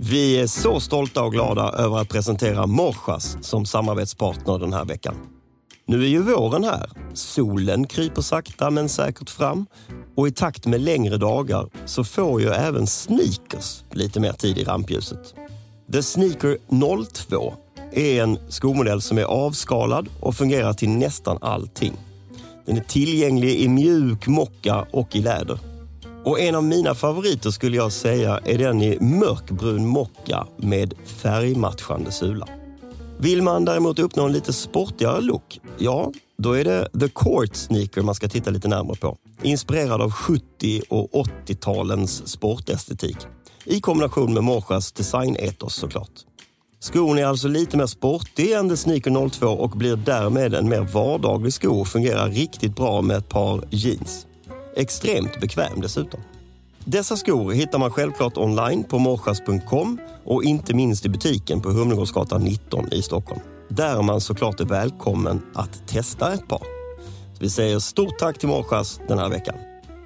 Vi är så stolta och glada över att presentera Morsas som samarbetspartner den här veckan. Nu är ju våren här. Solen kryper sakta men säkert fram. Och i takt med längre dagar så får ju även sneakers lite mer tid i rampljuset. The Sneaker 02 är en skomodell som är avskalad och fungerar till nästan allting. Den är tillgänglig i mjuk mocka och i läder. Och en av mina favoriter skulle jag säga är den i mörkbrun mocka med färgmatchande sula. Vill man däremot uppnå en lite sportigare look, ja, då är det The Court Sneaker man ska titta lite närmare på. Inspirerad av 70- och 80-talens sportestetik. I kombination med Morsas designetos såklart. Skon är alltså lite mer sportig än The Sneaker 02 och blir därmed en mer vardaglig sko och fungerar riktigt bra med ett par jeans. Extremt bekväm dessutom. Dessa skor hittar man självklart online på morsas.com och inte minst i butiken på Humlegårdsgatan 19 i Stockholm. Där man såklart är välkommen att testa ett par. Så vi säger stort tack till Morsas den här veckan.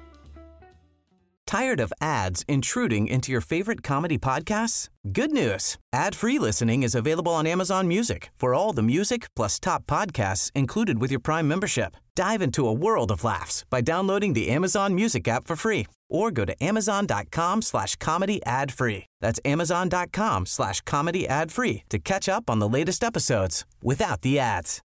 Tired of ads intruding into your favorite comedy podcasts? Good news. Ad-free listening is available on Amazon Music for all the music plus top podcasts included with your Prime membership. Dive into a world of laughs by downloading the Amazon Music app for free or go to amazon.com/comedy ad-free. That's amazon.com/comedy ad-free to catch up on the latest episodes without the ads.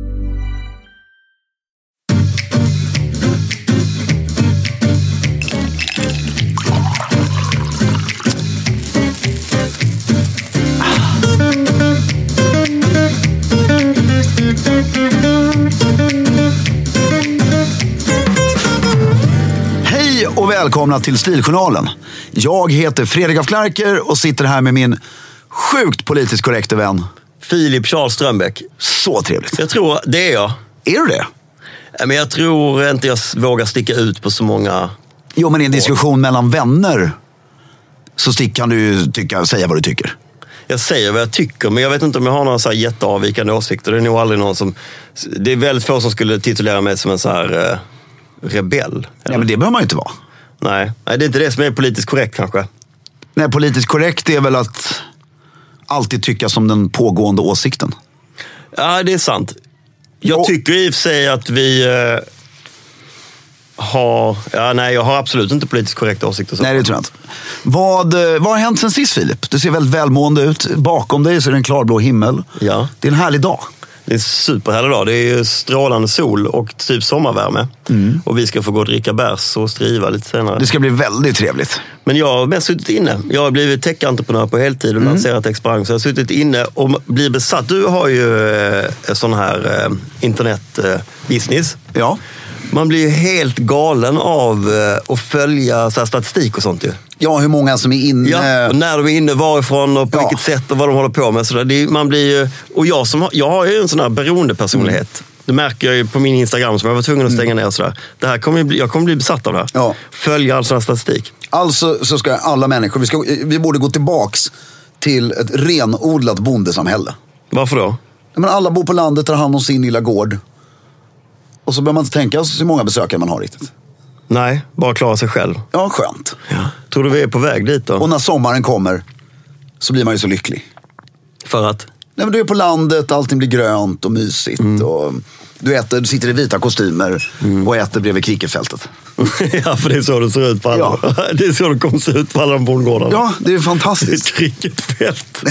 Hej och välkomna till Stiljournalen. Jag heter Fredrik af Klerker och sitter här med min sjukt politiskt korrekta vän Filip Charles Strömbäck. Så trevligt. Jag tror det är jag. Är du det? Men jag tror inte jag vågar sticka ut på så många. Jo, men i en diskussion mellan vänner så kan du ju säga vad du tycker. Jag säger vad jag tycker, men jag vet inte om jag har några så här jätteavvikande åsikter. Det är nog aldrig någon som... Det är väldigt få som skulle titulera mig som en så här rebell. Nej, men det behöver man ju inte vara. Nej, det är inte det som är politiskt korrekt kanske. Nej, politiskt korrekt är väl att alltid tycka som den pågående åsikten. Ja, det är sant. Jag tycker i och för sig att vi har... Ja, nej, jag har absolut inte politiskt korrekta åsikter. Nej, det tror jag inte. Vad har hänt sen sist, Filip? Du ser väldigt välmående ut. Bakom dig så är det en klarblå himmel. Ja. Det är en härlig dag. Det är en superhärlig dag. Det är strålande sol och typ sommarvärme. Och vi ska få gå och dricka bärs och striva lite senare. Det ska bli väldigt trevligt. Men jag har mest suttit inne. Jag har blivit tech-entreprenör på heltid och lanserat Exparang. Så jag har suttit inne och blir besatt. Du har ju en sån här internetbusiness. Ja. Man blir ju helt galen av att följa så här statistik och sånt ju. Ja, hur många som är inne. Ja, och när de är inne, varifrån och på vilket sätt och vad de håller på med. Så där. Man blir ju, och jag har ju en sån här beroendepersonlighet. Det märker jag ju på min Instagram som jag var tvungen att stänga ner och sådär. Jag kommer bli besatt av det här. Ja. Följa all sån här statistik. Alltså så ska alla människor, vi borde gå tillbaks till ett renodlat bondesamhälle. Varför då? Men alla bor på landet, tar hand om sin lilla gård. Och så behöver man inte tänka så många besökare man har riktigt. Nej, bara klara sig själv. Ja, skönt. Ja. Tror du vi är på väg dit då? Och när sommaren kommer så blir man ju så lycklig. För att? Nej, men du är på landet, allting blir grönt och mysigt. Och du sitter i vita kostymer och äter bredvid cricketfältet. Ja, för det är så det ser ut på alla. Ja. Det är så det kommer se ut på alla de bondgårdarna. Ja, det är fantastiskt. Ett cricketfält.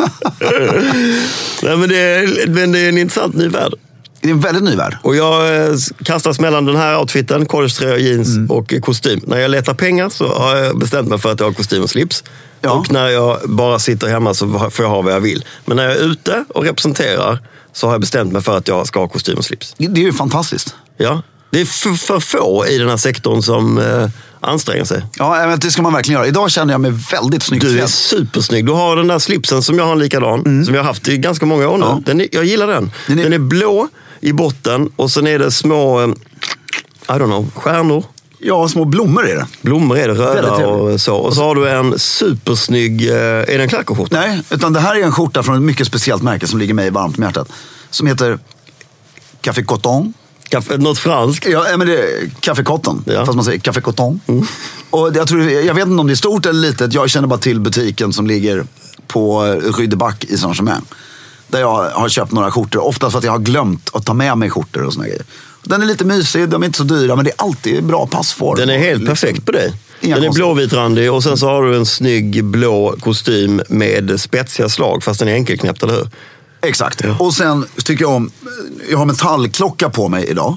Nej, men det är en intressant ny värld. Det är en väldigt ny värld. Och jag kastas mellan den här outfiten, collegetröja, jeans och kostym. När jag letar pengar så har jag bestämt mig för att jag har kostym och slips. Ja. Och när jag bara sitter hemma så får jag ha vad jag vill. Men när jag är ute och representerar så har jag bestämt mig för att jag ska ha kostym och slips. Det är ju fantastiskt. Ja, det är för få i den här sektorn som anstränger sig. Ja, men det ska man verkligen göra. Idag känner jag mig väldigt snygg. Du är supersnygg. Du har den där slipsen som jag har en likadan. Som jag har haft i ganska många år nu. Jag gillar den. Den är blå i botten och sen är det små, stjärnor. Ja, små blommor är det. Blommor är det, röda och så. Och så har du en supersnygg, är det en klackerskjorta? Nej, utan det här är en skjorta från ett mycket speciellt märke som ligger mig varmt om hjärtat. Som heter Café Coton. Något franskt? Ja, men det är Café Cotton, fast man säger Café Cotton. Och jag vet inte om det är stort eller litet. Jag känner bara till butiken som ligger på Rue de Bac i Saint-Germain. Där jag har köpt några skjortor. Oftast för att jag har glömt att ta med mig skjortor och såna grejer. Den är lite mysig, de är inte så dyra, men det är alltid bra passform. Den är helt perfekt på dig. Den är blåvitrandig och sen så har du en snygg blå kostym med spetsiga slag, fast den är enkelknäppt, eller hur? Exakt. Ja. Och sen tycker jag har metallklocka på mig idag.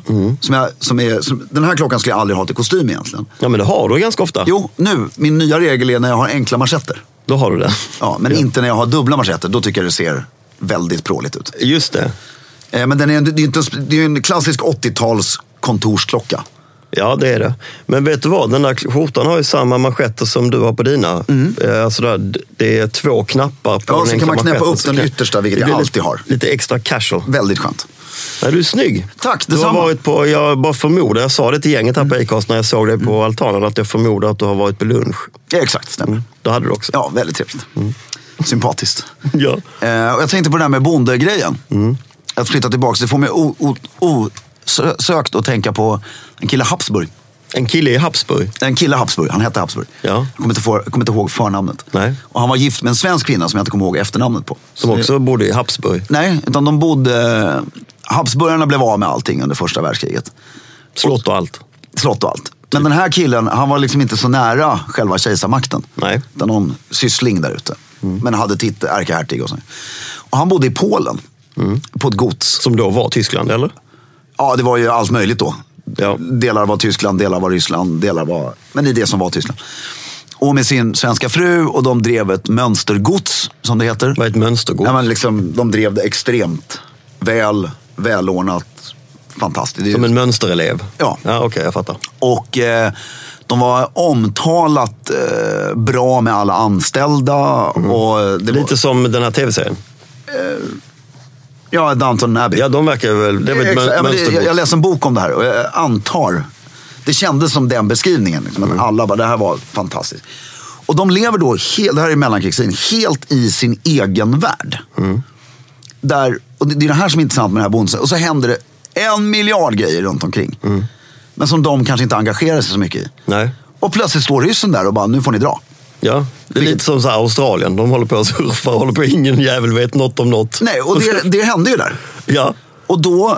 Den här klockan skulle jag aldrig ha till kostym egentligen. Ja, men det har du ganska ofta. Jo, min nya regel är när jag har enkla manschetter. Då har du det. Ja, men inte när jag har dubbla manschetter. Då tycker jag det ser väldigt pråligt ut. Just det. Men det är en klassisk 80-tals kontorsklocka. Ja, det är det. Men vet du vad? Den där skjortan har ju samma manschetter som du har på dina. Alltså det är 2 knappar på den. Så kan man knäppa upp den yttersta, vilket jag alltid har. Lite extra casual. Väldigt skönt. Ja, du är snygg. Tack, detsamma. Du har varit på, jag bara förmodar, jag sa det till gänget här på Acast när jag såg dig på altanen, att jag förmodar att du har varit på lunch. Ja, exakt, stämmer. Då hade du också. Ja, väldigt trevligt. Sympatiskt. Ja. Och jag tänkte på det där med bondegrejen. Att flytta tillbaka, det får mig osökt att tänka på en kille Habsburg. En kille i Habsburg? En kille Habsburg, han hette Habsburg. Ja. Jag kommer inte ihåg förnamnet. Nej. Och han var gift med en svensk kvinna som jag inte kommer ihåg efternamnet på. Som också bodde i Habsburg? Nej, utan de bodde... Habsburgarna blev av med allting under första världskriget. Slott och allt. Slott och allt. Men den här killen, han var liksom inte så nära själva kejsarmakten. Nej. Utan någon syssling där ute. Men hade titel, ärkehertig och så. Och han bodde i Polen. På ett gods. Som då var Tyskland, eller? Ja, det var ju allt möjligt då. Ja. Delar var Tyskland, delar var Ryssland, delar var... Men det är det som var Tyskland. Och med sin svenska fru, och de drev ett mönstergods, som det heter. Vad är ett mönstergods? Ja, men liksom, de drev det extremt välordnat, fantastiskt. Som en mönsterelev? Ja. Ja, okej, jag fattar. Och de var omtalat bra med alla anställda. Och det lite som den här tv-serien? Ja, Downton Abbey. Ja, de verkar väl... Det är väl jag läste en bok om det här och jag antar... Det kändes som den beskrivningen. Liksom, att alla bara, det här var fantastiskt. Och de lever då, det här är mellankrigstiden, helt i sin egen värld. Där, och det är det här som är intressant med den här bonden. Och så händer det 1 miljard grejer runt omkring. Men som de kanske inte engagerar sig så mycket i. Nej. Och plötsligt står ryssen där och bara, nu får ni dra. Ja, det är lite som så här Australien. De håller på att surfa, håller på, ingen jävel vet något om något. Nej, och det hände ju där. Ja. Och då,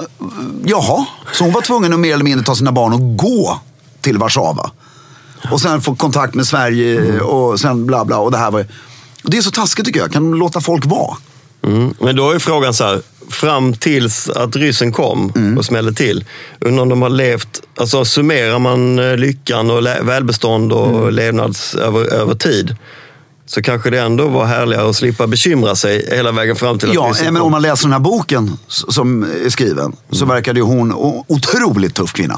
så hon var tvungen att mer eller mindre ta sina barn och gå till Warszawa. Och sen få kontakt med Sverige och sen bla bla. Och det här var... Och det är så taskigt tycker jag, kan de låta folk vara? Men då är frågan så här, fram tills att ryssen kom och smällde till, undrar om de har levt, alltså summerar man lyckan och välbestånd och levnads över tid, så kanske det ändå var härligare att slippa bekymra sig hela vägen fram till att ryssen kom. Men om man läser den här boken som är skriven, så verkade ju hon otroligt tuff kvinna.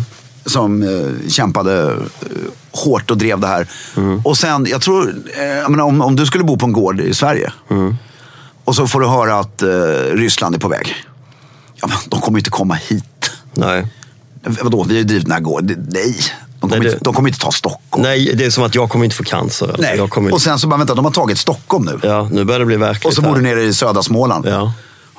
Som kämpade hårt och drev det här. Och sen, jag tror, om du skulle bo på en gård i Sverige och så får du höra att Ryssland är på väg. Ja, men de kommer inte komma hit. Nej. Vadå, vi har ju drivit den här gården. Nej, de kommer inte ta Stockholm. Nej, det är som att jag kommer inte få cancer. Nej, och sen så bara, vänta, de har tagit Stockholm nu. Ja, nu börjar det bli verkligt. Och så bor du nere i södra Småland. Ja.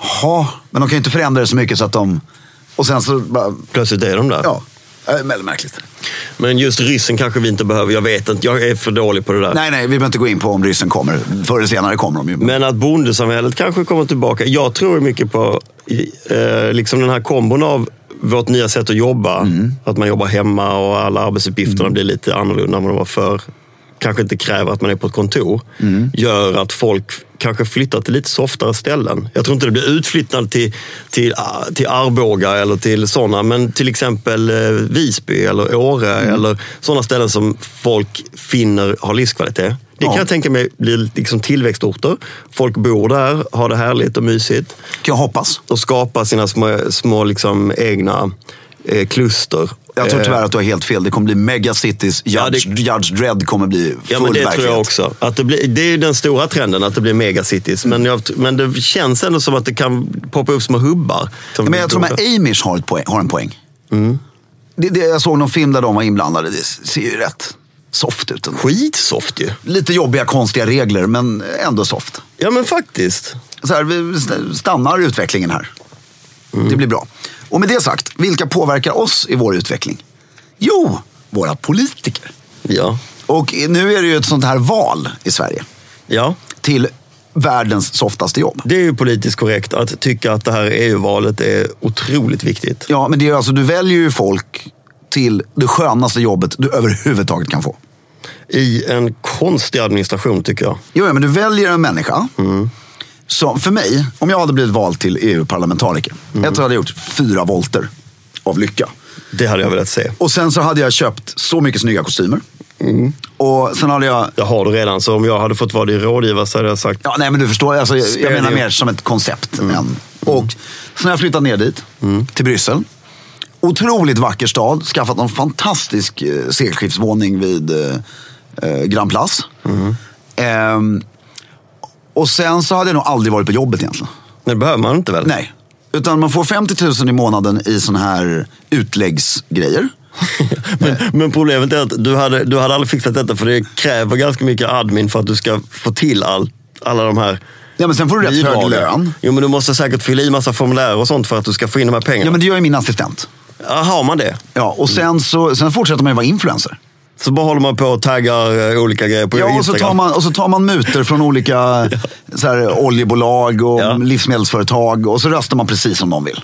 Men de kan ju inte förändra det så mycket så att de... Och sen så bara... Plötsligt är de där. Ja. Väldigt märkligt. Men just ryssen kanske vi inte behöver, jag vet inte, jag är för dålig på det där. Nej, vi behöver inte gå in på om ryssen kommer. Förr eller senare kommer de ju. Men att bondesamhället kanske kommer tillbaka. Jag tror mycket på liksom den här kombon av vårt nya sätt att jobba. Att man jobbar hemma och alla arbetsuppgifterna blir lite annorlunda än vad de var förr. Kanske inte kräver att man är på ett kontor. Gör att folk kanske flyttar till lite softare ställen. Jag tror inte det blir utflyttad till Arboga eller till sådana, men till exempel Visby eller Åre eller sådana ställen som folk finner har livskvalitet. Det kan jag tänka mig blir liksom tillväxtorter. Folk bor där, har det härligt och mysigt. Kan jag hoppas. Och skapar sina små liksom egna kluster. Jag tror tyvärr att du har helt fel. Det kommer bli megacities. Judge Dredd kommer bli full verklighet. Ja, men det tror jag också. Att det är den stora trenden, att det blir megacities. Men det känns ändå som att det kan poppa upp små hubbar. Men jag tror att Amish har en poäng. Jag såg någon film där de var inblandade. Det ser ju rätt soft ut. Skitsoft ju. Lite jobbiga, konstiga regler, men ändå soft. Ja, men faktiskt. Så här, vi stannar utvecklingen här. Det blir bra. Och med det sagt, vilka påverkar oss i vår utveckling? Jo, våra politiker. Ja. Och nu är det ju ett sånt här val i Sverige. Ja. Till världens softaste jobb. Det är ju politiskt korrekt att tycka att det här EU-valet är otroligt viktigt. Ja, men det är alltså, du väljer ju folk till det skönaste jobbet du överhuvudtaget kan få. I en konstig administration tycker jag. Jo, men du väljer en människa. Så för mig, om jag hade blivit vald till EU-parlamentariker, jag hade gjort 4 volter av lycka. Det hade jag velat se. Och sen så hade jag köpt så mycket snygga kostymer. Och sen hade jag... Det har du redan, så om jag hade fått vara din rådgivare så hade jag sagt... Ja, nej men du förstår, alltså, jag menar mer som ett koncept. Och sen har jag flyttat ner dit, till Bryssel. Otroligt vacker stad, skaffat en fantastisk segelskiftsvåning vid Grand Place. Och sen så hade jag nog aldrig varit på jobbet egentligen. Det behöver man inte väl? Nej, utan man får 50 000 i månaden i såna här utläggsgrejer. men problemet är att du hade aldrig fixat detta, för det kräver ganska mycket admin för att du ska få till alla de här. Ja, men sen får du rätt hög lön. Jo, men du måste säkert fylla i massa formulär och sånt för att du ska få in de här pengarna. Ja, men det gör ju min assistent. Ja, har man det? Ja, och sen fortsätter man ju vara influencer. Så bara håller man på och taggar olika grejer på Instagram. Och så tar man muter från olika så här, oljebolag och livsmedelsföretag, och så röstar man precis som de vill.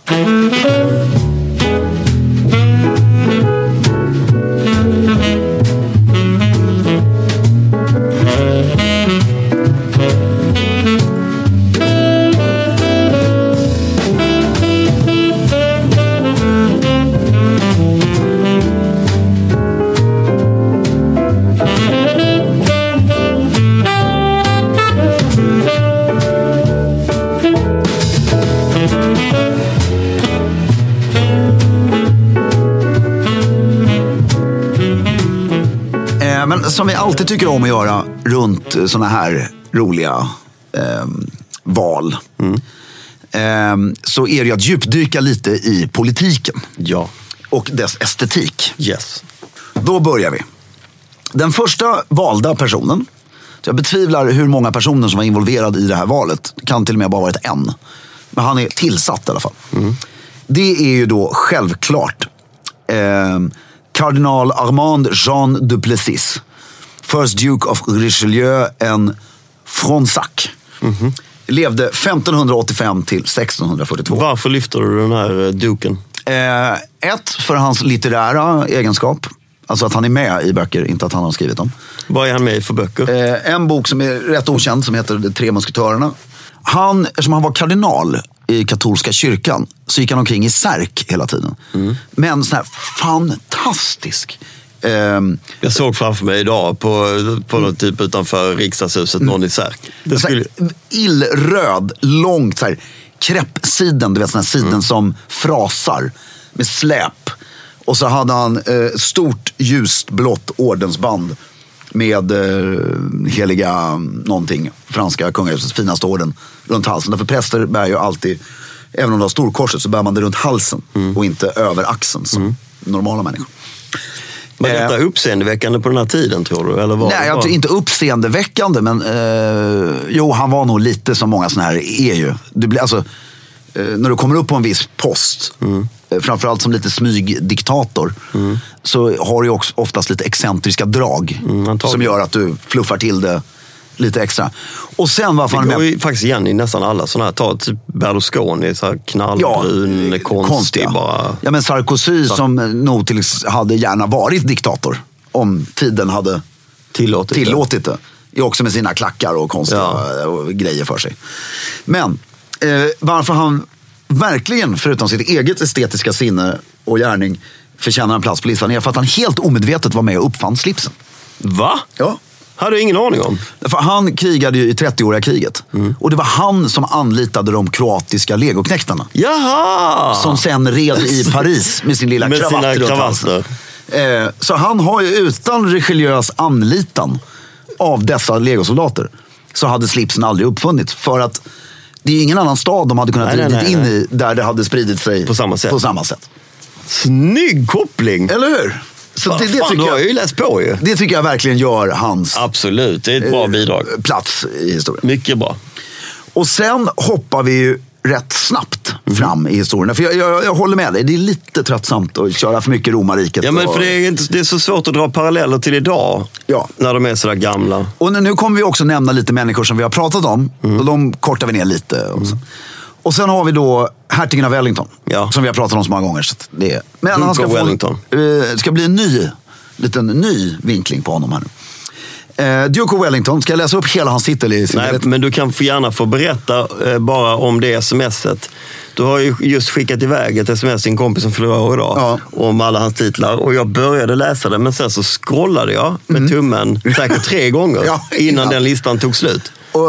Men som vi alltid tycker om att göra runt såna här roliga val, så är det att djupdyka lite i politiken. Ja. Och dess estetik. Yes. Då börjar vi. Den första valda personen, så jag betvivlar hur många personer som var involverade i det här valet, kan till och med bara varit en. Men han är tillsatt i alla fall. Det är ju då självklart kardinal Armand Jean Duplessis, First Duke of Richelieu and Fronsac. Levde 1585 till 1642. Varför lyfter du den här duken? Ett, för hans litterära egenskap. Alltså att han är med i böcker, inte att han har skrivit dem. Vad är han med i för böcker? En bok som är rätt okänd som heter De 3 musketörerna. Eftersom han var kardinal i katolska kyrkan, så gick han omkring i särk hela tiden. Men sån här fantastisk. Jag såg framför mig idag på något typ utanför riksdagshuset, någon i särk. Det skulle... illröd, långt så här, kreppsiden, du vet, sån här siden som frasar med släp. Och så hade han stort ljust blått ordensband med heliga någonting, franska kungahusets finaste orden runt halsen. Därför präster bär ju alltid, även om de har storkorset, så bär man det runt halsen och inte över axeln som normala människor. Var detta uppseendeväckande på den här tiden, tror du? Eller Nej, jag tror inte uppseendeväckande, men jo, han var nog lite som många såna här är ju. Det blir, alltså, när du kommer upp på en viss post, framförallt som lite smygdiktator, så har du också oftast lite excentriska drag som gör att du fluffar till det lite extra. Och sen varför han går ju faktiskt igen i nästan alla sådana här. Ta typ Berlusconi, så här knallbrun, konstig bara. Ja, men Sarkozy som nog hade gärna varit diktator om tiden hade tillåtit det. Också med sina klackar och konstiga grejer för sig. Men varför han verkligen, förutom sitt eget estetiska sinne och gärning, förtjänar en plats på listan är för att han helt omedvetet var med och uppfann slipsen. Va? Ja. Hade jag ingen aning om. För han krigade ju i 30-åriga kriget. Och det var han som anlitade de kroatiska legoknektarna. Jaha! Som sen red i Paris med sin lilla kravatt runt halsen. Så han har ju utan Richelieus anlitan av dessa legosoldater, så hade slipsen aldrig uppfunnits. För att det är ingen annan stad de hade kunnat ridit in i där det hade spridit sig på samma sätt. Snygg koppling! Eller hur? Så det tycker jag ju läst på ju. Det tycker jag verkligen gör hans... Absolut, det är ett bra bidrag. Plats i historien. Mycket bra. Och sen hoppar vi ju rätt snabbt fram i historien. För jag håller med dig, det är lite tröttsamt att köra för mycket romarriket. Ja, men för det är så svårt att dra paralleller till idag. Ja. När de är sådär gamla. Och nu kommer vi också nämna lite människor som vi har pratat om. Och de kortar vi ner lite också. Och sen har vi då hertigen av Wellington. Ja. Som vi har pratat om så många gånger. Så det är... Men Duke han ska of Wellington. det ska bli en liten ny vinkling på honom här nu. Duke of Wellington, ska jag läsa upp hela hans titel i sin Nej, men du kan gärna få berätta bara om det smset. Du har ju just skickat iväg ett sms till en kompis som fyller år idag om alla hans titlar. Och jag började läsa det, men sen så scrollade jag med tummen säkert 3 gånger innan den listan tog slut.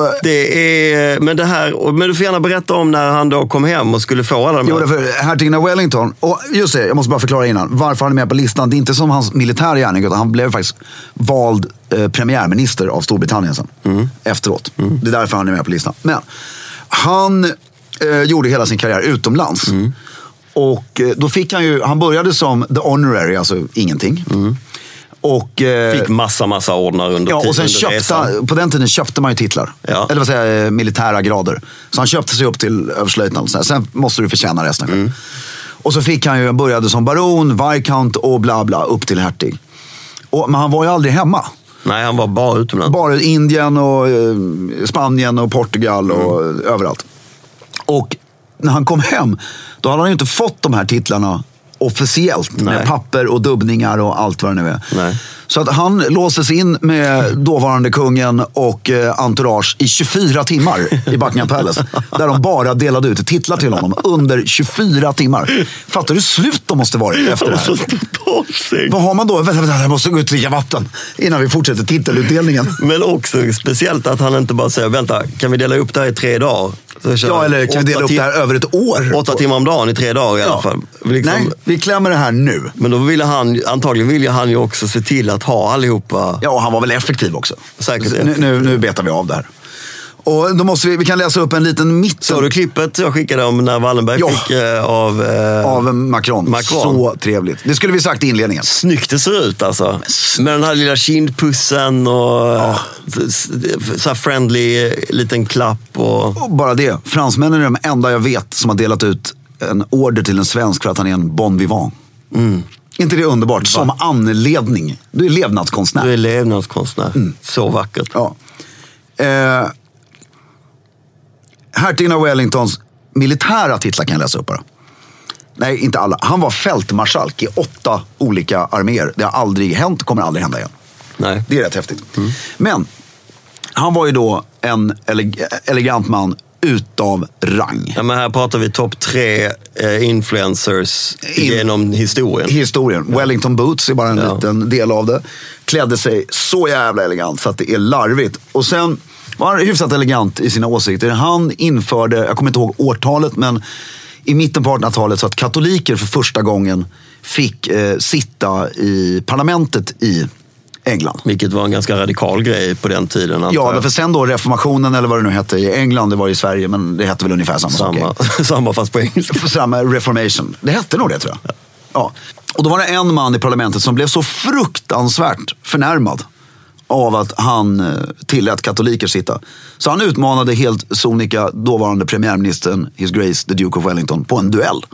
Men du får gärna berätta om när han då kom hem och skulle få alla de här. Jo, för hertigen av Wellington, och just det, jag måste bara förklara innan varför han är med på listan. Det är inte som hans militära gärning, utan han blev faktiskt vald premiärminister av Storbritannien sen, efteråt. Det är därför han är med på listan. Men han gjorde hela sin karriär utomlands. Och då fick han började som the honorary, alltså ingenting. Och, fick massa ordnar under tiden. Ja, och sen på den tiden köpte man ju titlar. Ja. Eller vad säger jag, militära grader. Så han köpte sig upp till överstelöjtnant. Sen måste du förtjäna resten. Och så fick han började som baron, viscount och bla bla upp till hertig. Men han var ju aldrig hemma. Nej, han var bara utomlands. Bara Indien och Spanien och Portugal och överallt. Och när han kom hem, då hade han ju inte fått de här titlarna officiellt med papper och dubbningar och allt vad det nu är. Nej. Så att han låstes in med dåvarande kungen och entourage i 24 timmar i Buckingham Palace. Där de bara delade ut titlar till honom under 24 timmar. Fattar du slut de måste vara efter det här? Vad har man då? Vänta, jag måste gå ut och dricka vatten innan vi fortsätter titelutdelningen. Men också speciellt att han inte bara säger, vänta, kan vi dela upp det här i 3 dagar? Ja, eller kan vi dela upp det här över ett år? 8 timmar om dagen i 3 dagar i alla fall. Liksom... Nej, vi klämmer det här nu. Men då antagligen ville han ju också se till att ha allihopa. Ja, han var väl effektiv också. Säkert. Nu betar vi av det här. Och då måste vi kan läsa upp en liten mitten. Så du klippet jag skickade om när Wallenberg fick av Macron. Så trevligt. Det skulle vi sagt i inledningen. Snyggt det ser ut alltså. Med den här lilla kindpussen och så här friendly liten klapp. Och bara det. Fransmännen är de enda jag vet som har delat ut en order till en svensk för att han är en bon vivant. Inte det är underbart? Som anledning. Du är levnadskonstnär. Så vackert. Ja. Hertigen av Wellingtons militära titlar kan jag läsa upp bara. Nej, inte alla. Han var fältmarskalk i 8 olika arméer. Det har aldrig hänt, kommer aldrig hända igen. Nej. Det är rätt häftigt. Men han var ju då en elegant man utav rang. Ja, men här pratar vi topp 3 influencers genom historien. Wellington Boots är bara en liten del av det. Klädde sig så jävla elegant så att det är larvigt. Och sen var han hyfsat elegant i sina åsikter. Han införde, jag kommer inte ihåg årtalet, men i mitten på 1800-talet så att katoliker för första gången fick sitta i parlamentet i England. Vilket var en ganska radikal grej på den tiden. Ja, för sen då reformationen eller vad det nu hette i England, det var i Sverige, men det hette väl ungefär samma sak. Samma fast på engelska. Samma reformation. Det hette nog det, tror jag. Ja. Och då var det en man i parlamentet som blev så fruktansvärt förnärmad av att han tillät katoliker sitta. Så han utmanade helt sonika dåvarande premiärministern, His Grace, the Duke of Wellington, på en duell.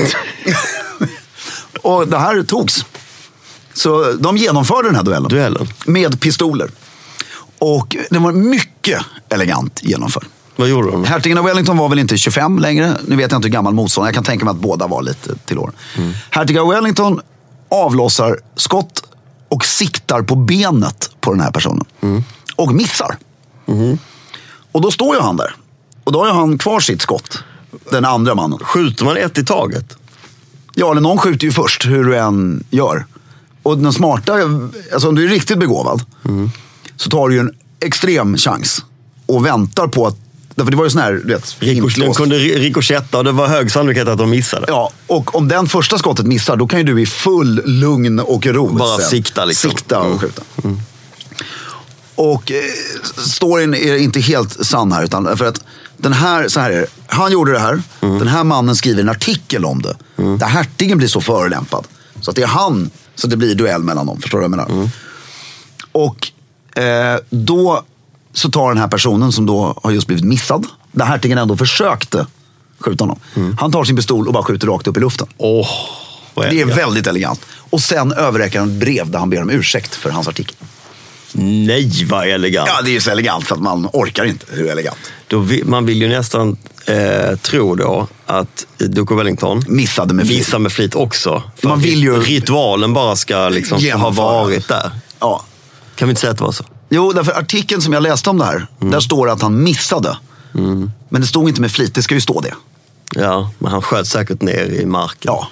Och det här togs. Så de genomförde den här duellen. Med pistoler. Och det var mycket elegant genomförd. Vad gjorde de? Hertigen av Wellington var väl inte 25 längre. Nu vet jag inte hur gammal motståndare. Jag kan tänka mig att båda var lite till år. Hertigen av Wellington avlossar skott och siktar på benet på den här personen. Och missar. Och då står ju han där. Och då har han kvar sitt skott. Den andra mannen. Skjuter man ett i taget? Ja, eller någon skjuter ju först, hur du än gör. Och den smarta, alltså om du är riktigt begåvad, så tar du ju en extrem chans och väntar på att, för det var ju sån här, du vet, de kunde rikoschetta och det var hög sannolikhet att de missade. Ja, och om den första skottet missar, då kan ju du i full lugn och ro bara sikta liksom. Sikta och skjuta. Och storyn är inte helt sann här, utan för att den här, så här är det. Han gjorde det här, den här mannen skriver en artikel om det, där hertigen blir så förolämpad. Så att det är han, så det blir duell mellan dem, förstår du vad jag menar? Och då så tar den här personen som då har just blivit missad, där hertigen ändå försökte skjuta honom. Han tar sin pistol och bara skjuter rakt upp i luften. Det är väldigt elegant. Och sen överräcker han ett brev där han ber om ursäkt för hans artikel. Nej, vad elegant. Ja, det är ju så elegant för att man orkar inte. Hur elegant? Man vill ju nästan tro då att Duke of Wellington missade med flit också. För man vill ju ritualen bara ska liksom ha varit där. Ja. Kan vi inte säga att det var så? Jo, därför artikeln som jag läste om det här, där står att han missade. Men det stod inte med flit, det ska ju stå det. Ja, men han sköt säkert ner i marken. Ja.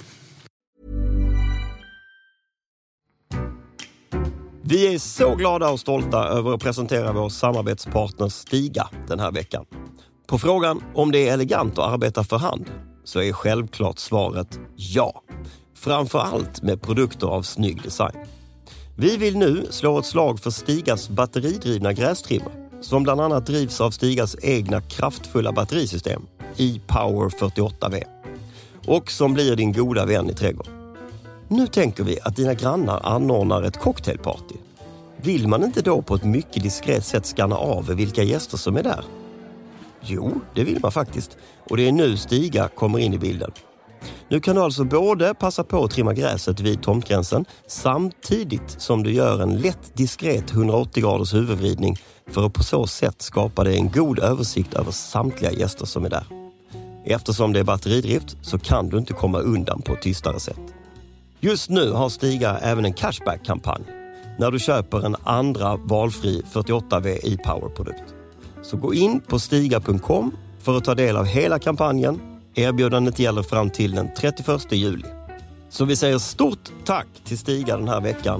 Vi är så glada och stolta över att presentera vår samarbetspartner Stiga den här veckan. På frågan om det är elegant att arbeta för hand så är självklart svaret ja. Framför allt med produkter av snygg design. Vi vill nu slå ett slag för Stigas batteridrivna grästrimmer som bland annat drivs av Stigas egna kraftfulla batterisystem e-Power 48V och som blir din goda vän i trädgården. Nu tänker vi att dina grannar anordnar ett cocktailparty. Vill man inte då på ett mycket diskret sätt skanna av vilka gäster som är där? Jo, det vill man faktiskt. Och det är nu Stiga kommer in i bilden. Nu kan du alltså både passa på att trimma gräset vid tomtgränsen samtidigt som du gör en lätt diskret 180 graders huvudvridning för att på så sätt skapa dig en god översikt över samtliga gäster som är där. Eftersom det är batteridrift så kan du inte komma undan på ett tystare sätt. Just nu har Stiga även en cashback-kampanj när du köper en andra valfri 48V e-Power-produkt. Så gå in på stiga.com för att ta del av hela kampanjen. Erbjudandet gäller fram till den 31 juli. Så vi säger stort tack till Stiga den här veckan.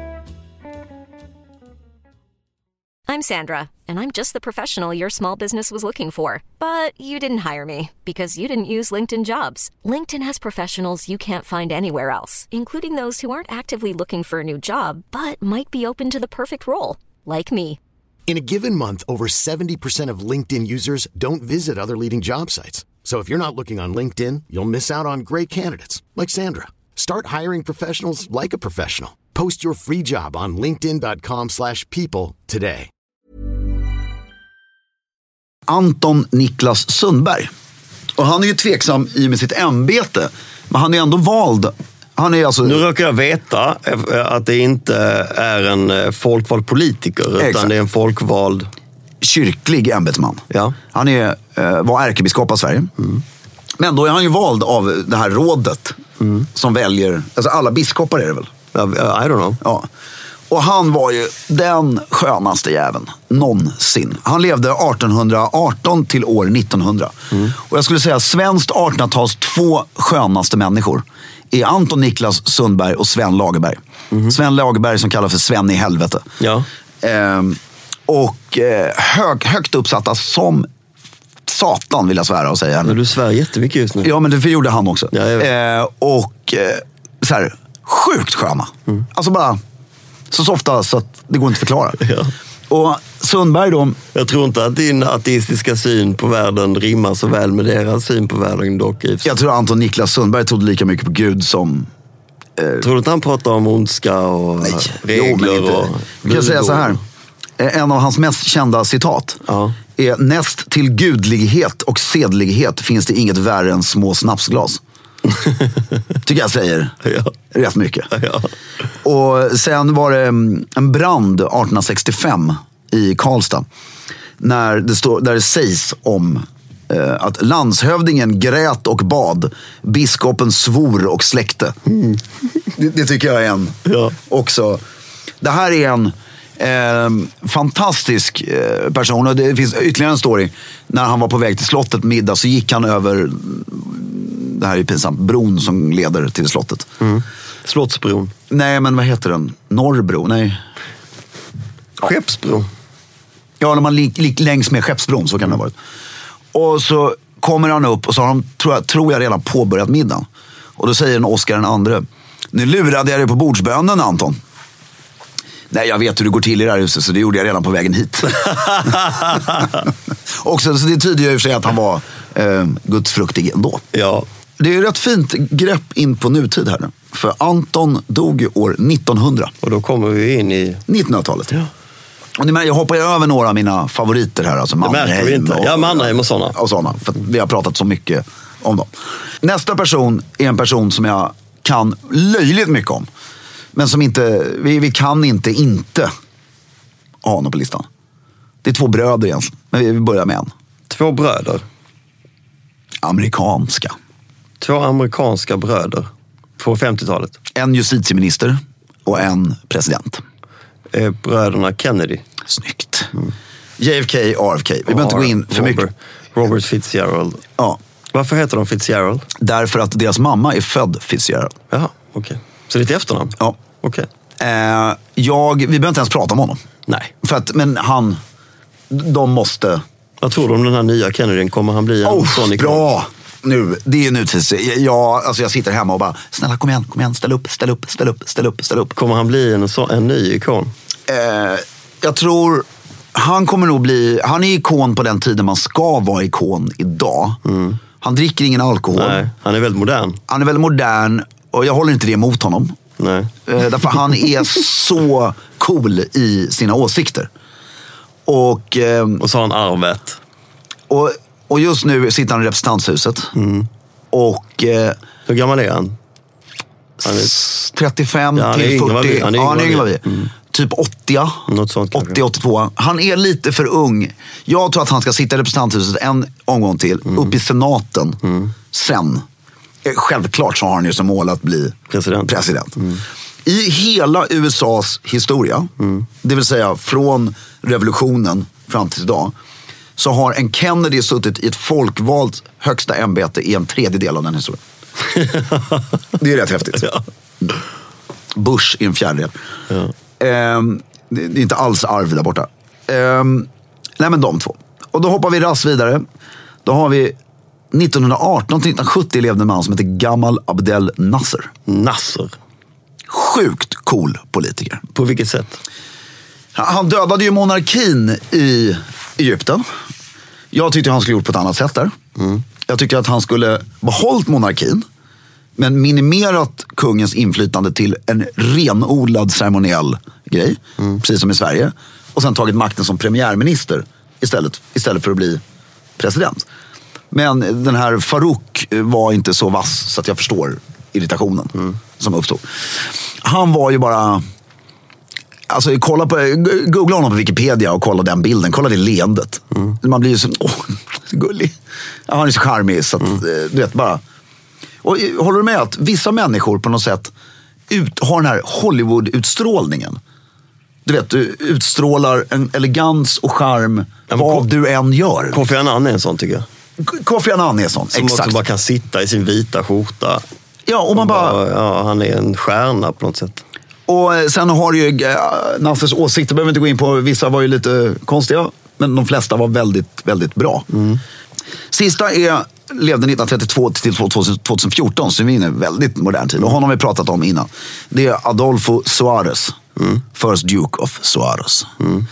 I'm Sandra, and I'm just the professional your small business was looking for. But you didn't hire me because you didn't use LinkedIn Jobs. LinkedIn has professionals you can't find anywhere else, including those who aren't actively looking for a new job, but might be open to the perfect role, like me. In a given month, over 70% of LinkedIn users don't visit other leading job sites. So if you're not looking on LinkedIn, you'll miss out on great candidates like Sandra. Start hiring professionals like a professional. Post your free job on linkedin.com/people today. Anton Niklas Sundberg. Och han är ju tveksam i med sitt ämbete. Men han är ändå vald. Han är alltså... Nu råkar jag veta att det inte är en folkvald politiker. Exakt. Utan det är en folkvald... kyrklig ämbetsman. Ja. Han var ärkebiskop av Sverige. Men då är han ju vald av det här rådet som väljer... Alltså alla biskopar är det väl? I don't know. Ja. Och han var ju den skönaste jäveln någonsin. Han levde 1818 till år 1900. Och jag skulle säga svenskt 1800-tals 2 skönaste människor är Anton Niklas Sundberg och Sven Lagerberg. Sven Lagerberg som kallas för Sven i helvete. Ja. Högt uppsatta som satan vill jag svära och säga. Men du svär jättemycket just nu. Ja, men det gjorde han också. Ja, så här, sjukt sköna. Alltså bara så ofta så att det går inte att förklara. Ja. Och Sundberg då... Jag tror inte att din ateistiska syn på världen rimmar så väl med deras syn på världen dock. Jag tror Anton Niklas Sundberg trodde lika mycket på Gud som... Tror du inte han pratar om ondska och regler och... Jag kan säga så här. En av hans mest kända citat är: näst till gudlighet och sedlighet finns det inget värre än små snapsglas. Tycker jag säger rätt mycket. Ja. Och sen var det en brand 1865 i Karlstad där det sägs om att landshövdingen grät och bad, biskopen svor och släckte. Det tycker jag är en också. Det här är en fantastisk person, och det finns ytterligare en story. När han var på väg till slottet middag så gick han över, det här är pinsamt, bron som leder till slottet. Slottsbron? Nej, men vad heter den? Norrbro? Nej. Skeppsbro? Ja, när man längs med Skeppsbron, så kan det ha varit. Och så kommer han upp och så har de, tror jag, redan påbörjat middagen. Och då säger en Oscar den andre: nu lurade jag dig på bordsbönen, Anton. Nej, jag vet hur det går till i det här huset, så det gjorde jag redan på vägen hit. Också, så det tyder ju i och för sig att han var gudsfruktig ändå. Ja. Det är ju rätt fint grepp in på nutid här nu. För Anton dog ju år 1900. Och då kommer vi in i 1900-talet. Ja. Och jag hoppar över några av mina favoriter här. Alltså Mannerheim och sådana. Och sådana, för vi har pratat så mycket om dem. Nästa person är en person som jag kan löjligt mycket om. Men som inte, vi kan inte ha honom på listan. Det är 2 bröder egentligen, men vi börjar med en. 2 bröder? Amerikanska. 2 amerikanska bröder på 50-talet. En justitieminister och en president. Bröderna Kennedy. Snyggt. JFK, RFK. Vi behöver inte gå in för mycket. Robert Fitzgerald. Ja. Varför heter de Fitzgerald? Därför att deras mamma är född Fitzgerald. Jaha, okej. Så det är ett efternamn? Ja. Okej. Vi behöver inte ens prata om honom. Nej. Men de måste... Vad tror du om den här nya Kennedy? Kommer han bli en sån ikon? Bra! Nu, det är nutids. Jag sitter hemma och bara, snälla kom igen, ställ upp. Kommer han bli en ny ikon? Jag tror, han kommer nog bli, han är ikon på den tiden man ska vara ikon idag. Han dricker ingen alkohol. Nej, han är väldigt modern. Och jag håller inte det emot honom. Nej. Därför han är så cool i sina åsikter. Och så har han arvet. Och just nu sitter han i representanthuset. Och... hur gammal är han? Han är 35 till 40. Han är yngre vad vi. Typ 80. Något sånt 80-82. Han är lite för ung. Jag tror att han ska sitta i representanthuset en omgång till. Upp i senaten. Sen. Självklart så har han ju som mål att bli president. I hela USAs historia, det vill säga från revolutionen fram till idag, så har en Kennedy suttit i ett folkvalt högsta ämbete i en tredjedel av den historien. Det är rätt häftigt. Ja. Bush i en fjärdedel. Ja. Det är inte alls arv där borta. Nej, men de 2. Och då hoppar vi rast vidare. Då har vi 1918-1970 levde en man som heter Gamal Abdel Nasser. Nasser. Sjukt cool politiker. På vilket sätt? Han dödade ju monarkin i Egypten. Jag tyckte han skulle gjort på ett annat sätt där. Jag tycker att han skulle behållit monarkin, men minimerat kungens inflytande till en renodlad ceremoniell grej. Precis som i Sverige. Och sen tagit makten som premiärminister istället för att bli president. Men den här Farouk var inte så vass så att jag förstår irritationen som uppstod. Han var ju bara... Alltså googla honom på Wikipedia och kolla den bilden. Kolla det leendet. Man blir ju så gullig. Ja, han är så charmig så att, du vet bara. Och håller du med att vissa människor på något sätt har den här Hollywood-utstrålningen? Du vet, du utstrålar en elegans och charm vad du än gör. Kofi Annan är en sån, tycker jag. Kofi Annan är sån, som exakt. Som bara kan sitta i sin vita skjorta. Ja, och man bara... Ja, han är en stjärna på något sätt. Och sen har ju Nassers åsikter, behöver inte gå in på, vissa var ju lite konstiga, men de flesta var väldigt, väldigt bra. Sista levde 1932 till 2014, så vi är inne i väldigt modern tid. Och honom har vi pratat om innan. Det är Adolfo Suárez. First Duke of Suárez.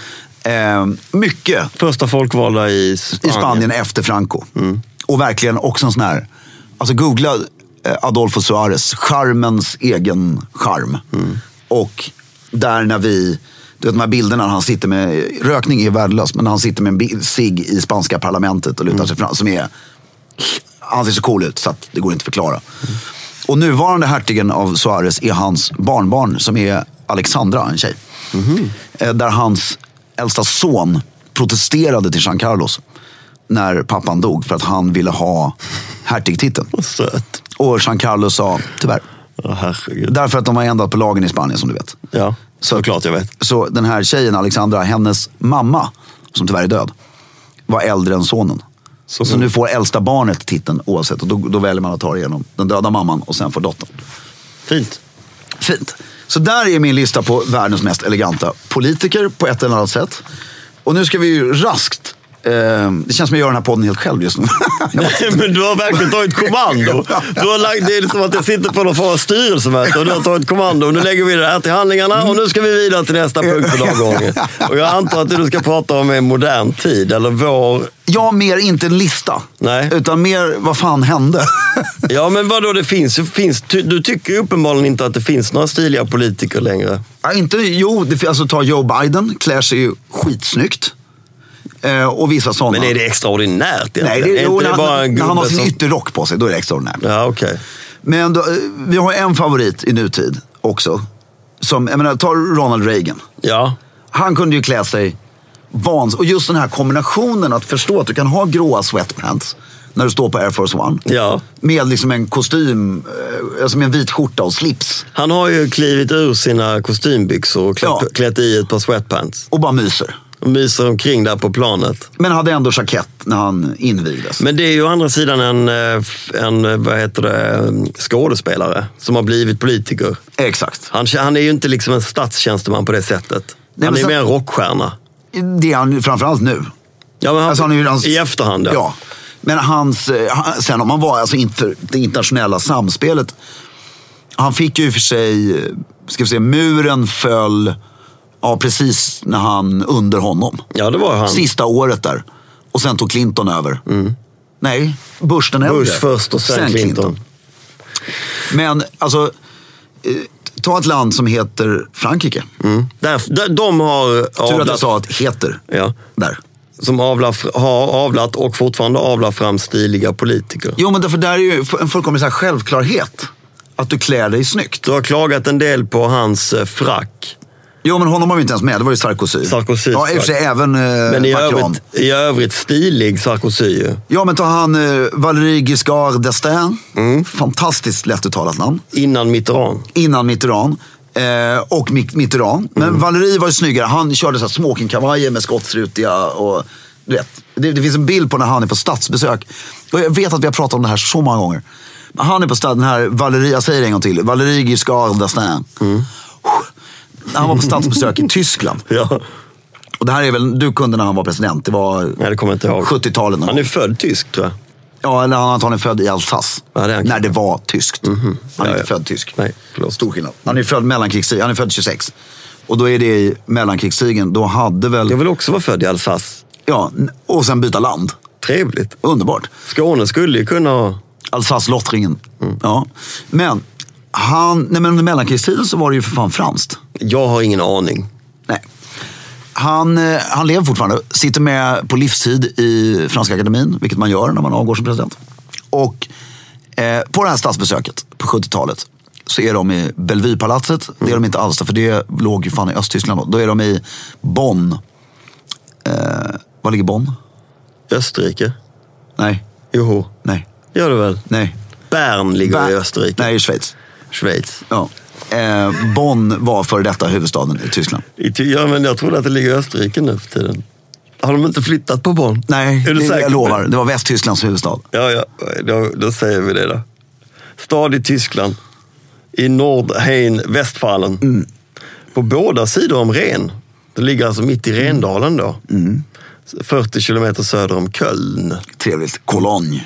Mycket. Första folkvalda i Spanien efter Franco. Och verkligen också en sån här, alltså googla Adolfo Suárez, charmens egen charm. Och där när du vet de här bilderna när han sitter med, rökning är värdelös, men han sitter med en cigg i spanska parlamentet och lutar sig fram, som är, han ser så cool ut så att det går inte att förklara. Och nuvarande hertigen av Suárez är hans barnbarn som är Alexandra, en tjej. Där hans äldsta son protesterade till Jean Carlos när pappan dog för att han ville ha hertigtiteln. Vad söt. Och Jean Carlos sa tyvärr. Herregud. Därför att de har ändrat på lagen i Spanien, som du vet. Ja, såklart jag vet. Så den här tjejen, Alexandra, hennes mamma, som tyvärr är död, var äldre än sonen. Så nu får äldsta barnet titeln oavsett. Och då väljer man att ta det igenom den döda mamman och sen får dottern. Fint. Så där är min lista på världens mest eleganta politiker på ett eller annat sätt. Och nu ska vi ju raskt Det känns som att jag gör den här podden helt själv just nu. Nej, men du har verkligen tagit kommando. Det är som att jag sitter på någon form av styrelsemöte och du har tagit kommando. Och nu lägger vi det här till handlingarna och nu ska vi vidare till nästa punkt på dagordningen. Och jag antar att du ska prata om en modern tid eller vår... Ja, mer inte en lista. Nej. Utan mer vad fan hände. Ja, men vadå, det finns. Du tycker ju uppenbarligen inte att det finns några stiliga politiker längre. Ja, alltså ta Joe Biden, klär sig ju skitsnyggt. Och vissa sådana. Men är det extraordinärt? Nej, när han har sin ytterrock på sig, då är det extraordinärt. Ja, okej. Okay. Men vi har en favorit i nutid också. Som, jag menar, ta Ronald Reagan. Ja. Han kunde ju klä sig och just den här kombinationen att förstå att du kan ha gråa sweatpants när du står på Air Force One. Ja. Med liksom en kostym, alltså med en vit skjorta och slips. Han har ju klivit ur sina kostymbyxor och klätt i ett par sweatpants. Och bara myser. Och myser omkring där på planet. Men hade ändå jackett när han invigdes. Men det är ju å andra sidan en skådespelare som har blivit politiker. Exakt. Han är ju inte liksom en statstjänsteman på det sättet. Han är mer en rockstjärna. Det är han framförallt nu. Ja, men alltså i efterhand. Ja. Men sen om han var alltså det internationella samspelet. Han fick ju för sig, ska vi säga, muren föll precis när han under honom. Ja, det var han. Sista året där. Och sen tog Clinton över. Mm. Nej, Bush den äldre. Bush först och sen Clinton. Men alltså, ta ett land som heter Frankrike. Mm. De har tur att jag sa att heter. Ja. Där. Som har avlat och fortfarande avlar fram stiliga politiker. Jo, men därför där är ju en fullkomlig så här självklarhet. Att du klär dig snyggt. Du har klagat en del på hans frack. Jo, men honom har vi inte ens med. Det var ju Sarkozy. Ja, i och för sig även men i övrigt stilig Sarkozy. Ja, men ta han Valéry Giscard d'Estaing. Fantastiskt lättuttalat namn. Innan Mitterrand. Och Mitterrand. Men Valéry var ju snyggare. Han körde så här smokingkavajer med skottstrutiga och du vet. Det finns en bild på när han är på statsbesök. Och jag vet att vi har pratat om det här så många gånger. Han är på den här Valéry, jag säger det en gång till. Valéry Giscard d'Estaing. Han var på statsbesök i Tyskland. Ja. Och det här är väl, du kunde när han var president. Det var det kommer jag inte ihåg. 70-talet. Han är född tysk, tror jag. Ja, eller han är född i Alsace. Ja, när det var tyskt. Han är inte född tysk. Nej, förlåt. Stor skillnad. Han är född mellankrigstid. Han är född 26. Och då är det i mellankrigstigen. Då hade väl... Jag vill också vara född i Alsace. Ja, och sen byta land. Trevligt. Underbart. Skåne skulle ju kunna... Alsace-Lottringen. Ja. Men under mellankrigstiden så var det ju för fan franskt. Jag har ingen aning. Nej. Han lever fortfarande. Sitter med på livstid i Franska akademin, vilket man gör när man avgår som president. Och på det här statsbesöket på 70-talet så är de i Bellevue-palatset. Det är de inte alls, för det låg ju fan i Östtyskland då. Då är de i Bonn. Var ligger Bonn? Österrike? Nej. Joho. Nej. Gör det väl? Nej. Bern ligger i Österrike. Nej, i Schweiz. Ja. Bonn var för detta huvudstaden i Tyskland. Ja, men jag trodde att det ligger i Österrike nu för tiden. Har de inte flyttat på Bonn? Nej, jag lovar. Det var Västtysklands huvudstad. Ja, då säger vi det då. Stad i Tyskland. I Nordrhein-Westfalen. På båda sidor om Ren. Det ligger alltså mitt i Rendalen då. 40 kilometer söder om Köln. Trevligt. Cologne.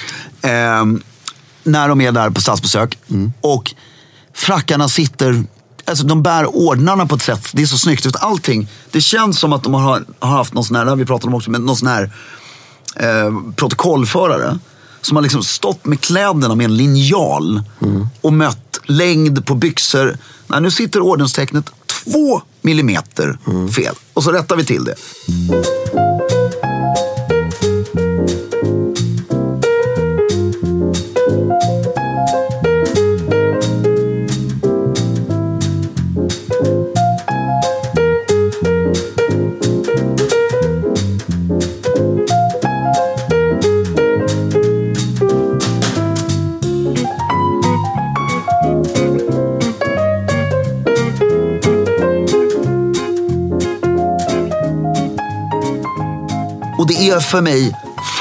När de är där på statsbesök. Och frackarna sitter... Alltså de bär ordnarna på ett sätt. Det är så snyggt. Allting. Det känns som att de har haft någon sån här... Vi pratade om också med någon sån här protokollförare. Som har liksom stått med kläderna med en linjal. Och mött längd på byxor. Nej, nu sitter ordenstecknet 2 millimeter fel. Och så rättar vi till det. Och det är för mig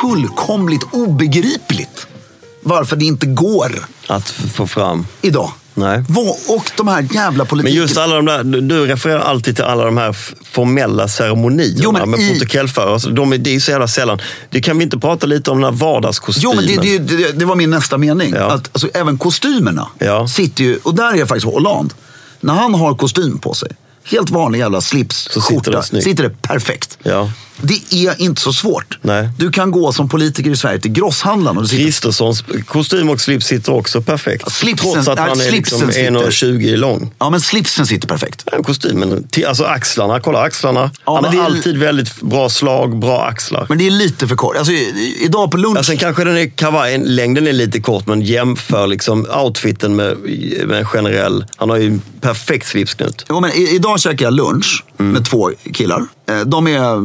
fullkomligt obegripligt varför det inte går att få fram idag. Nej. Och de här jävla politikerna. Men just alla de där, du refererar alltid till alla de här formella ceremonierna med protokollförare. Det är så jävla sällan. Det kan vi inte prata lite om den här vardagskostymen? Jo, men det var min nästa mening. Ja. Att, alltså, även kostymerna sitter ju, och där är jag faktiskt Hollande. När han har kostym på sig, helt vanlig jävla slips, så skjorta, sitter det perfekt. Ja. Det är inte så svårt. Nej. Du kan gå som politiker i Sverige till grosshandlaren. Kristerssons kostym och slips sitter också perfekt. Ja, slipsen, trots att han är liksom 1,20 lång. Ja, men slipsen sitter perfekt. Ja, kostymen, alltså axlarna, kolla axlarna. Ja, han har är alltid väldigt bra slag, bra axlar. Men det är lite för kort. Alltså, idag på lunch... Sen kanske den är kavajen, längden är lite kort, men jämför liksom outfiten med en generell. Han har ju en perfekt slipsknut. Jo, men idag käkar jag lunch med 2 killar. De är...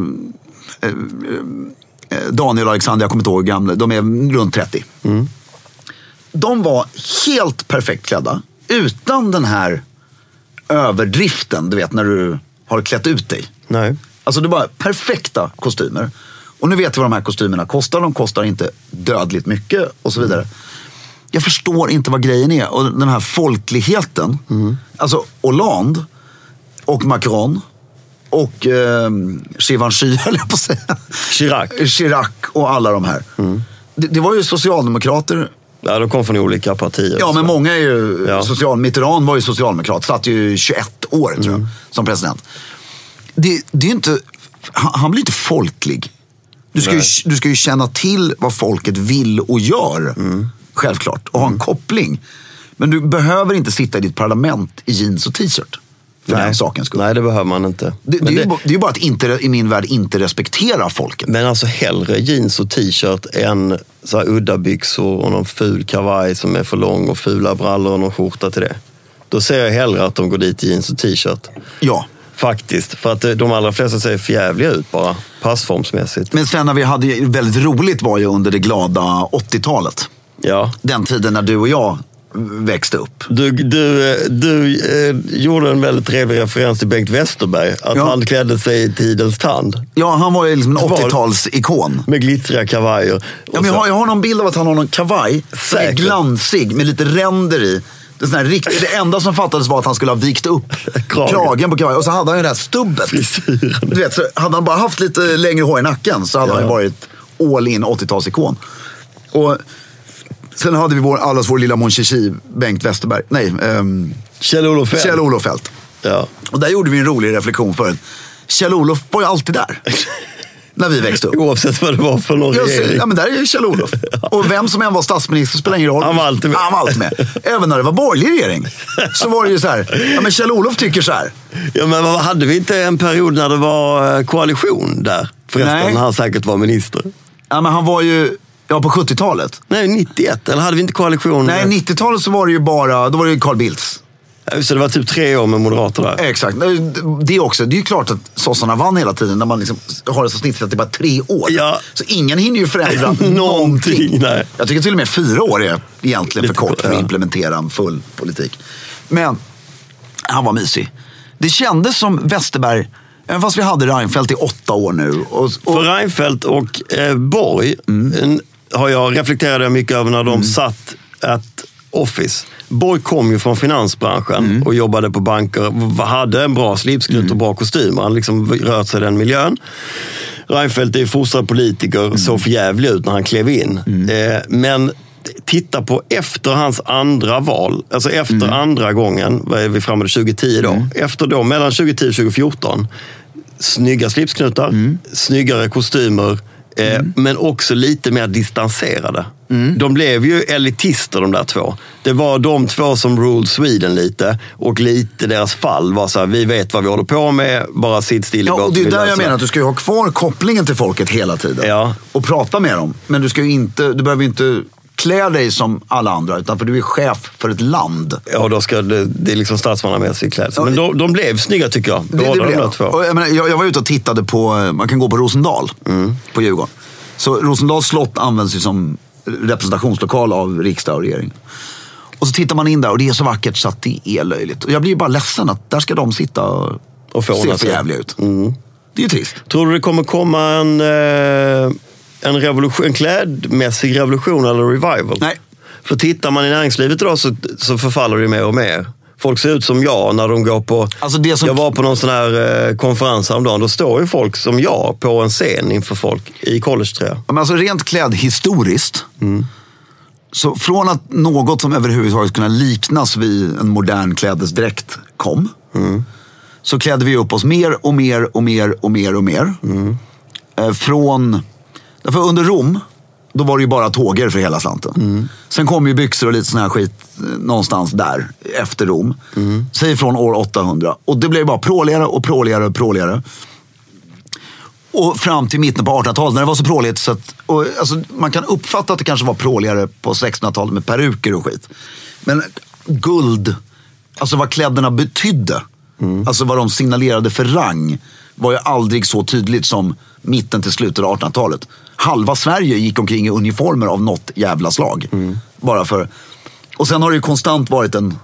Daniel och Alexander, jag kommer inte ihåg hur gamla, de är runt 30. De var helt perfekt klädda, utan den här överdriften, du vet, när du har klätt ut dig. Nej. Alltså det var perfekta kostymer. Och nu vet vi vad de här kostymerna kostar. De kostar inte dödligt mycket och så vidare. Jag förstår inte vad grejen är. Och den här folkligheten, alltså Hollande och Macron och Givenchy, höll jag på att säga. Chirac och alla de här. Det var ju socialdemokrater. Ja, de kom från olika partier. Ja, men många är ju Mitterrand var ju socialdemokrat. Satt ju 21 år, tror jag, som president. Det är inte... Han blir inte folklig. Du ska ju känna till vad folket vill och gör. Självklart. Och ha en koppling. Men du behöver inte sitta i ditt parlament i jeans och t-shirt. För den sakens skull. Nej, det behöver man inte. Det är ju bara att inte, i min värld, inte respektera folket. Men alltså hellre jeans och t-shirt än så här udda byxor och någon ful kavaj som är för lång och fula brallor och någon skjorta till det. Då ser jag hellre att de går dit i jeans och t-shirt. Ja. Faktiskt. För att de allra flesta ser förjävliga ut bara. Passformsmässigt. Men sen när vi hade väldigt roligt var ju under det glada 80-talet. Ja. Den tiden när du och jag växte upp. Du gjorde en väldigt trevlig referens till Bengt Westerberg. Att han klädde sig i tidens tand. Ja, han var ju liksom en 80-talsikon. Med glittriga kavajer. Ja, men jag har någon bild av att han har någon kavaj som är glansig med lite ränder i. Det enda som fattades var att han skulle ha vikt upp kragen på kavaj. Och så hade han ju det här stubbet. Du vet, så hade han bara haft lite längre hår i nacken så hade han ju varit all in 80-talsikon. Och sen hade vi allas vår lilla Mon Chichi, Bengt Westerberg. Nej, Kjell-Olof Feldt. Ja. Och där gjorde vi en rolig reflektion för Kjell-Olof var ju alltid där. När vi växte upp. Oavsett vad det var för någon regering. Ja, men där är ju Kjell-Olof. Och vem som än var statsminister spelar ingen roll. Han var alltid med. Även när det var borgerlig regering. Så var det ju så här. Ja, men Kjell-Olof tycker så här. Ja, men hade vi inte en period när det var koalition där? Förresten, när han säkert var minister. Ja, men han var ju... Ja, på 70-talet. Nej, 91. Eller hade vi inte koalition? Nej, 90-talet så var det ju bara... Då var det ju Carl Bildts. Så det var typ 3 år med moderater där. Exakt. Det är ju klart att sossarna vann hela tiden när man liksom har det så snittigt att det är bara 3 år. Ja. Så ingen hinner ju förändra någonting. Nej. Jag tycker till och med 4 år är egentligen för kort för att implementera en full politik. Men han var mysig. Det kändes som Westerberg, även fast vi hade Reinfeldt i 8 år nu. För Reinfeldt och Borg har jag reflekterat mycket över när de satt ett office. Borg kom ju från finansbranschen och jobbade på banker, hade en bra slipsknut och bra kostym. Han liksom rört sig i den miljön. Reinfeldt är ju fostrad politiker, så förjävlig ut när han klev in. Men titta på efter hans andra val, alltså efter andra gången, vad är vi framme till 2010 då? Efter då, mellan 2010 och 2014, snygga slipsknutar, snyggare kostymer, men också lite mer distanserade. De blev ju elitister, de där två. Det var de två som ruled Sweden lite, och lite deras fall var så här: vi vet vad vi håller på med, bara sitt still i båten. Ja, och det är där jag menar att du ska ju ha kvar kopplingen till folket hela tiden och prata med dem. Men du behöver inte klä dig som alla andra, utan för du är chef för ett land. Ja, då ska det är liksom statsmannamässig klädsel. Men de blev snygga, tycker jag. Jag var ute och tittade på, man kan gå på Rosendal på Djurgården. Så Rosendals slott används ju som representationslokal av riksdag och regering. Och så tittar man in där och det är så vackert så att det är löjligt. Och jag blir bara ledsen att där ska de sitta och se för jävligt ut. Det är ju trist. Tror du det kommer komma en revolution, en klädmässig revolution eller revival? Nej. För tittar man i näringslivet idag så förfaller det mer och mer. Folk ser ut som jag när de går på... Alltså det som... Jag var på någon sån här konferens häromdagen. Då står ju folk som jag på en scen inför folk i collegetröja. Men alltså rent klädhistoriskt. Så från att något som överhuvudtaget kunna liknas vid en modern klädesdräkt kom. Så klädde vi upp oss mer och mer och mer och mer och mer. Därför under Rom, då var det ju bara tåger för hela slanten. Sen kom ju byxor och lite sån här skit någonstans där efter Rom. Säg från år 800. Och det blev bara pråligare och pråligare och pråligare. Och fram till mitten på 1800-talet när det var så pråligt så att, och, alltså, man kan uppfatta att det kanske var pråligare på 1600-talet med peruker och skit. Men guld, alltså vad kläderna betydde, alltså vad de signalerade för rang, var ju aldrig så tydligt som mitten till slutet av 1800-talet. Halva Sverige gick omkring i uniformer av något jävla slag. Bara för... Och sen har det ju konstant varit en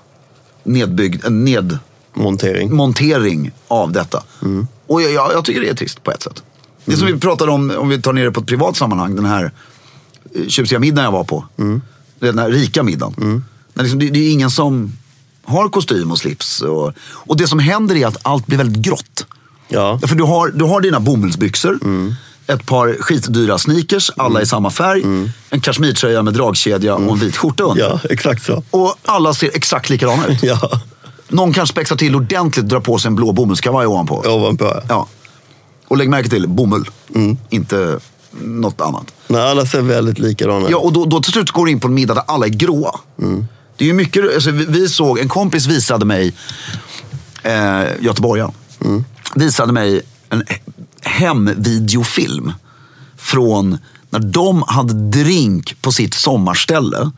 montering av detta. Och jag tycker det är trist på ett sätt. Det som vi pratade om vi tar ner det på ett privat sammanhang, den här tjusiga middagen jag var på. Den här rika middagen. Liksom, det är ingen som har kostym och slips. Och det som händer är att allt blir väldigt grått. Ja. För du har dina bomullsbyxor, ett par skitdyra sneakers, alla i samma färg, en kashmirtröja med dragkedja och en vit skjorta under. Ja, exakt så. Och alla ser exakt likadana ut. Ja. Någon kan spexar till ordentligt, dra på sig en blå bomullskavaj ovanpå. Ja. Och lägg märke till bomull, inte något annat. Nej, alla ser väldigt likadana ut. Ja, och då till slut går det in på en middag där alla är gråa. Det är ju mycket, alltså, vi såg, en kompis visade mig göteborgaren. Visade mig en hemvideofilm från när de hade drink på sitt sommarställe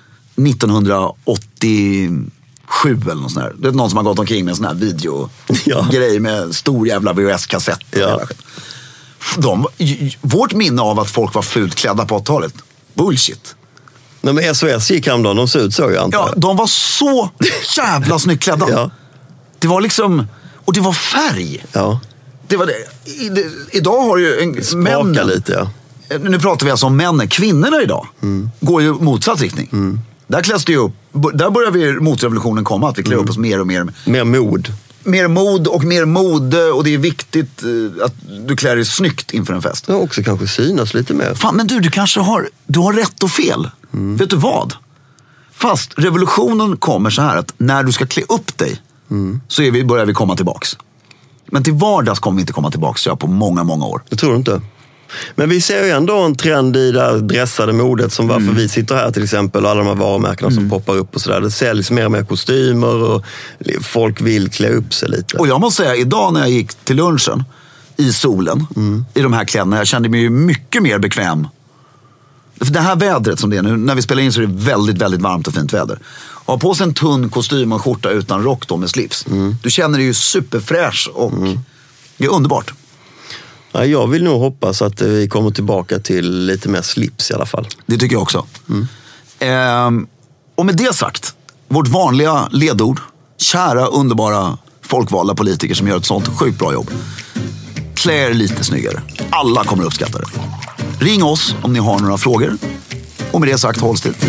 1987 eller något sånt där. Det är någon som har gått omkring med en sån här videogrej med stor jävla VHS-kassett. Ja. Vårt minne av att folk var fult klädda på 80-talet. Bullshit. Nej, men SOS gick hem då, de såg ut så, jag antar. Ja, de var så jävla snyggt klädda. Ja. Det var liksom, och det var färg. Ja. Det var det. Idag har ju männen lite, ja. Nu pratar vi alltså om männen. Kvinnorna idag går ju motsatt riktning. Där kläs det ju upp. Där börjar vi motrevolutionen komma. Att vi klär upp oss mer och mer. Mer mod. Mer mod och mer mode. Och det är viktigt att du klär dig snyggt inför en fest. Det också kanske synas lite mer. Fan, men du kanske har rätt och fel. Vet du vad? Fast revolutionen kommer så här att när du ska klä upp dig så börjar vi komma tillbaks. Men till vardags kommer vi inte komma tillbaks på många, många år. Jag tror inte. Men vi ser ju ändå en trend i det dressade modet som varför vi sitter här till exempel och alla de här varumärkena som poppar upp och sådär. Det säljs mer och mer kostymer och folk vill klä upp sig lite. Och jag måste säga, idag när jag gick till lunchen i solen i de här kläderna, jag kände mig ju mycket mer bekväm. För det här vädret som det är nu, när vi spelar in så är det väldigt, väldigt varmt och fint väder. Ha på sig en tunn kostym och skjorta utan rock då med slips. Du känner dig ju superfräsch och det är underbart. Ja, jag vill nog hoppas att vi kommer tillbaka till lite mer slips i alla fall. Det tycker jag också. Och med det sagt, vårt vanliga ledord, kära, underbara, folkvalda politiker som gör ett sånt sjukt bra jobb. Klä er lite snyggare. Alla kommer uppskatta det. Ring oss om ni har några frågor. Och med det sagt, håll still.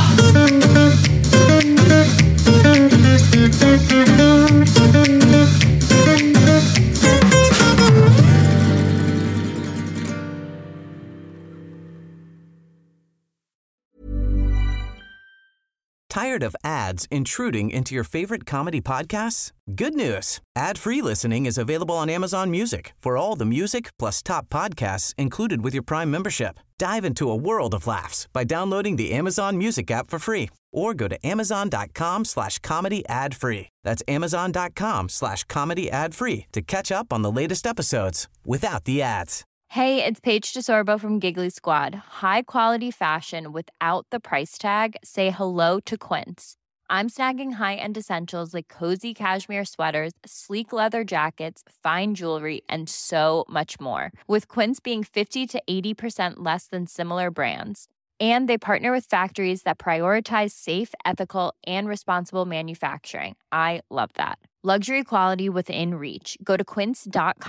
Tired of ads intruding into your favorite comedy podcasts? Good news. Ad-free listening is available on Amazon Music for all the music plus top podcasts included with your Prime membership. Dive into a world of laughs by downloading the Amazon Music app for free or go to amazon.com/comedy ad-free. That's amazon.com/comedy ad-free to catch up on the latest episodes without the ads. Hey, it's Paige DeSorbo from Giggly Squad. High quality fashion without the price tag. Say hello to Quince. I'm snagging high-end essentials like cozy cashmere sweaters, sleek leather jackets, fine jewelry, and so much more. With Quince being 50 to 80% less than similar brands. And they partner with factories that prioritize safe, ethical, and responsible manufacturing. I love that. Luxury quality within reach. Go to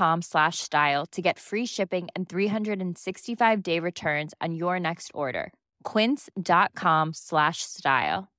quince.com/style to get free shipping and 365-day returns on your next order. quince.com/style.